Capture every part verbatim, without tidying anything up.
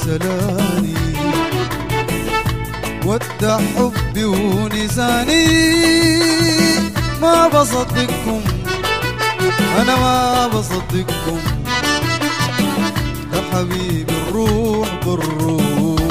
سلاني ودع حبي ونساني. ما بصدقكم أنا ما بصدقكم، يا حبيبي الروح بالروح.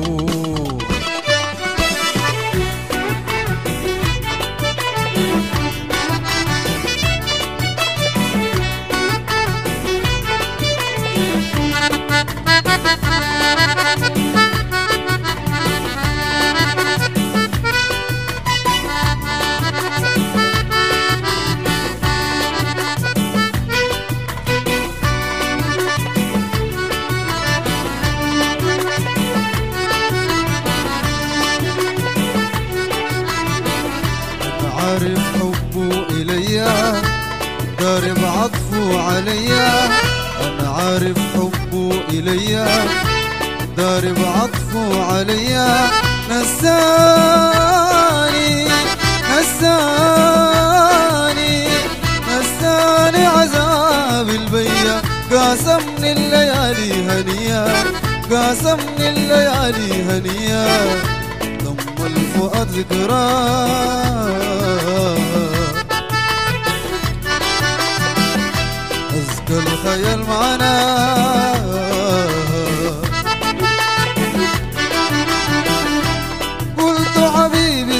عارف حبه إليا دارب عطفه عليا، أنا عارف حبه إليا دارب عطفه عليا. نساني نساني نساني عذاب البيا، قاسمني الليالي هنيا قاسمني الليالي هنيا. ضم الفؤاد ذكراه أزكى الخيال معنا. قلت حبيبي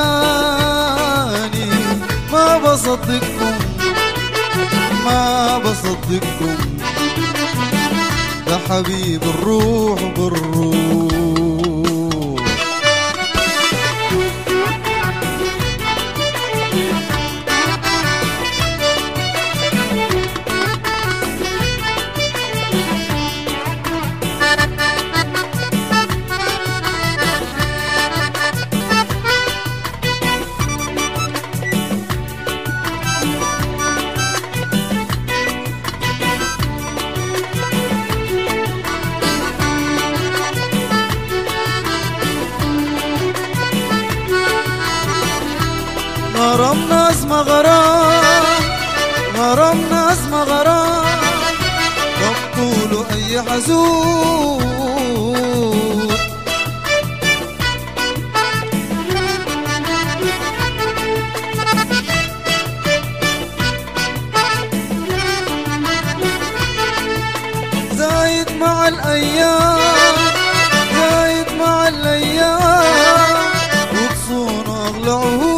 سلاني ما بصدقكم ما بصدقكم، يا حبيب الروح بالروح. غرامنا اسم غرام غرامنا اسم غرام، طول اي حزون. زايد مع الايام زايد مع الايام، وتصون اغلى عهود.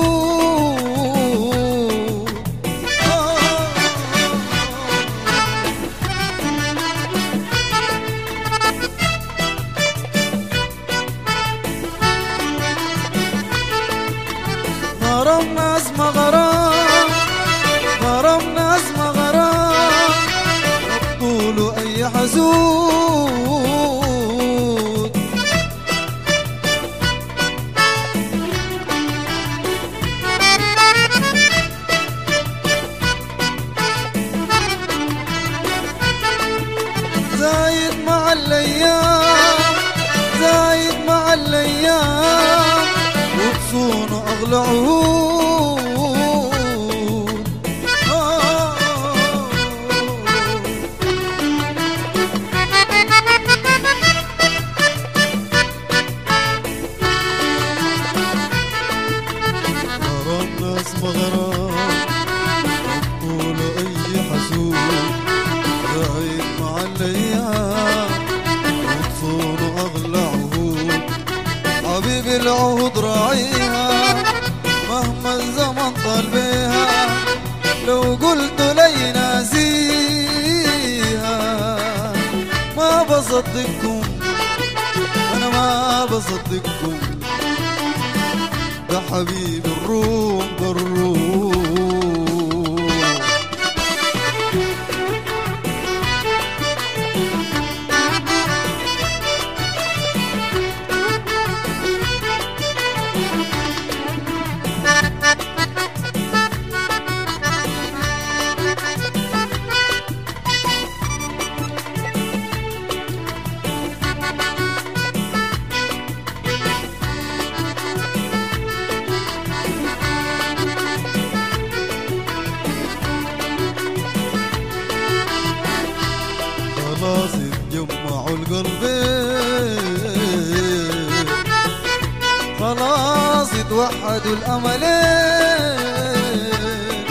غرامنا اسم غرام غرامنا اسم غرام، طول اي حزود. زايد مع الايام زايد مع الايام، وتصون اغلى عهود. غرامنا اسم غرام طول اي حزون، زايد مع الايام وتصون اغلى عهود. حبيبي العهود راعيها مهما الزمن طال بيها، لو قلت لي ناسيها ما بصدقكم أنا ما بصدقكم، يا حبيبي الروح بالروح. خلاص اتجمعوا القلبين اتوحدوا الأملين،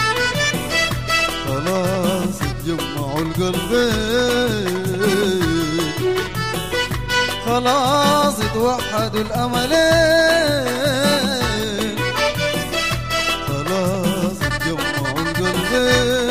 خلاص اتجمعوا القلبين، خلاص اتوحدوا الأملين، خلاص اتجمعوا القلبين.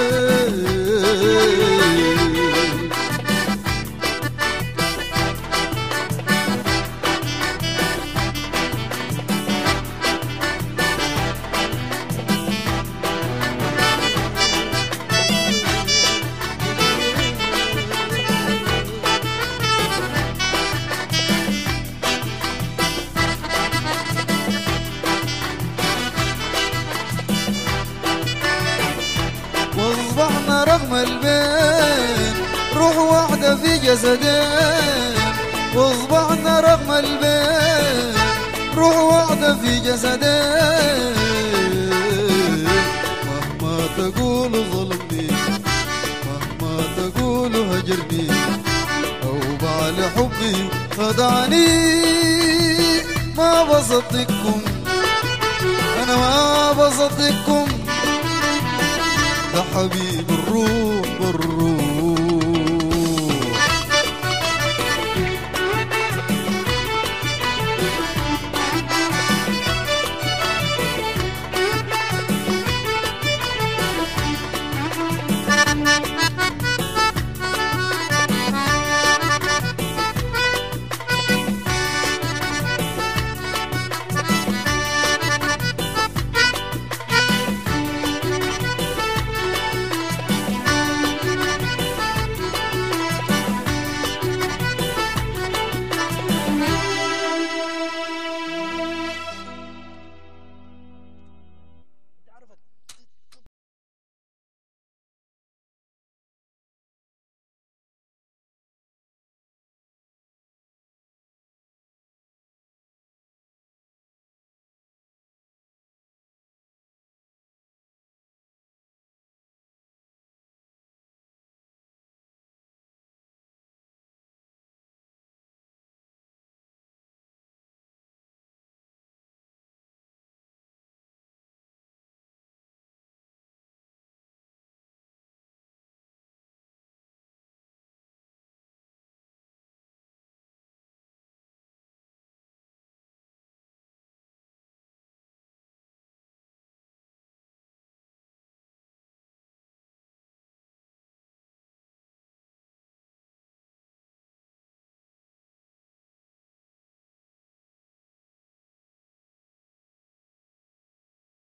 واصبحنا رغم البين روح واحدة في جسدين، واصبحنا رغم البين روح واحدة في جسدين. مهما تقولوا ظلمني، مهما تقولوا هجرني، أو بعد حبي خدعني، ما بصدقكم، أنا ما بصدقكم، ده حبيب الروح بالروح.